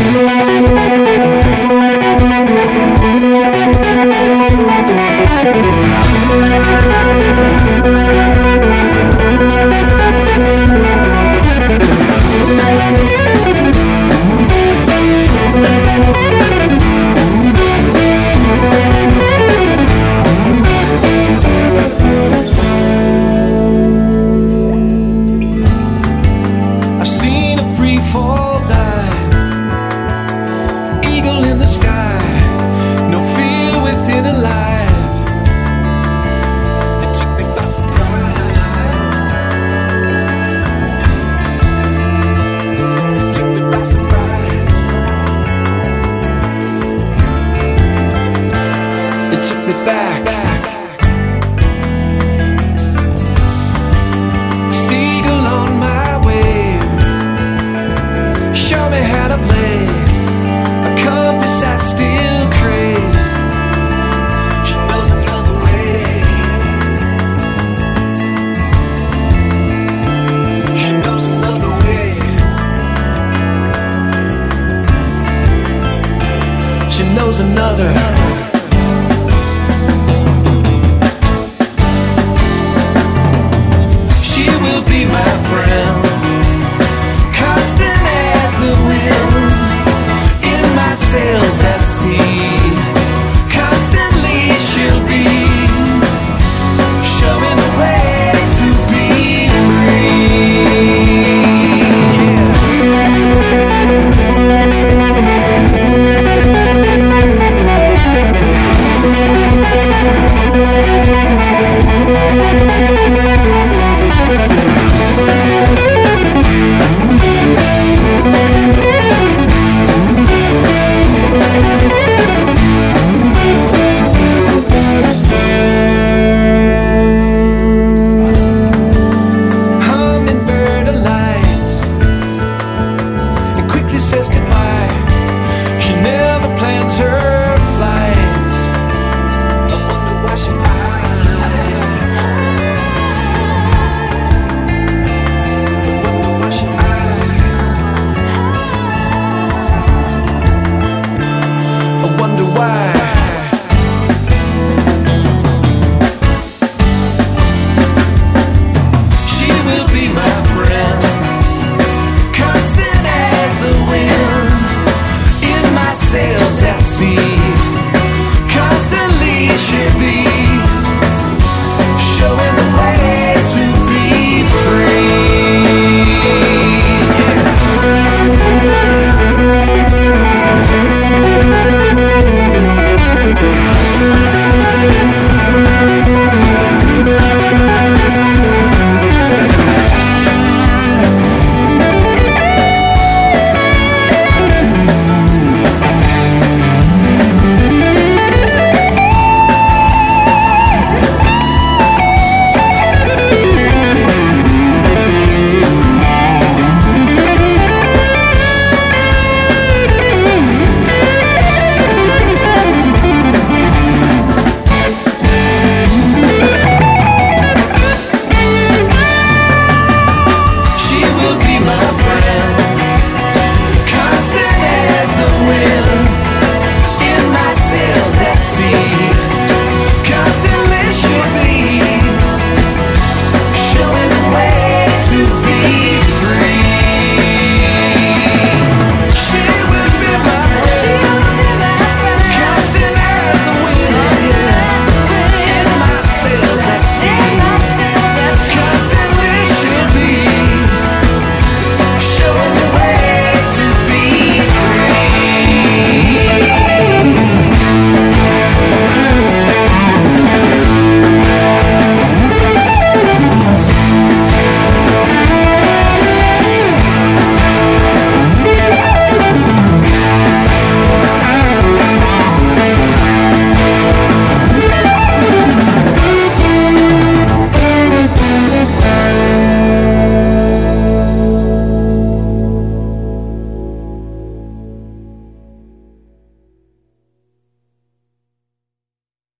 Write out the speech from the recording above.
It took me back. Seagull on my wave, show me how to play a compass I still crave. She knows another way. She knows another way. She knows another. Be my friend, constant as the wind in my sails at sea. Constantly she'll be showing the way to be free. Says goodbye. She never plans her flights. I wonder why she lies. I wonder why she lies. I wonder why.